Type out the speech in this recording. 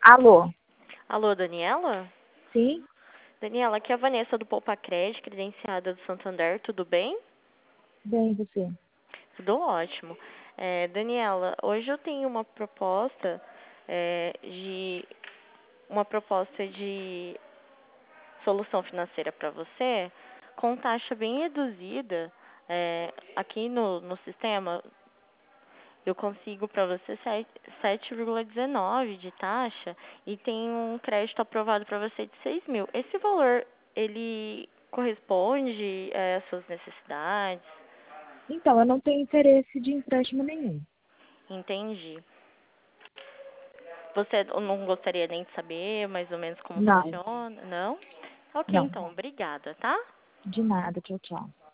Alô? Alô, Daniela? Sim? Daniela, aqui é a Vanessa do Poupa Crédito, credenciada do Santander, tudo bem? Bem, você? Tudo ótimo. Daniela, hoje eu tenho de uma proposta de solução financeira para você, com taxa bem reduzida. Aqui no sistema, eu consigo para você 7,19 de taxa e tem um crédito aprovado para você de 6 mil. Esse valor, ele corresponde às suas necessidades? Então, eu não tenho interesse de empréstimo nenhum. Entendi. Você não gostaria nem de saber mais ou menos como Não, funciona? Não? Ok, não. então, obrigada, tá? De nada. Tchau, tchau.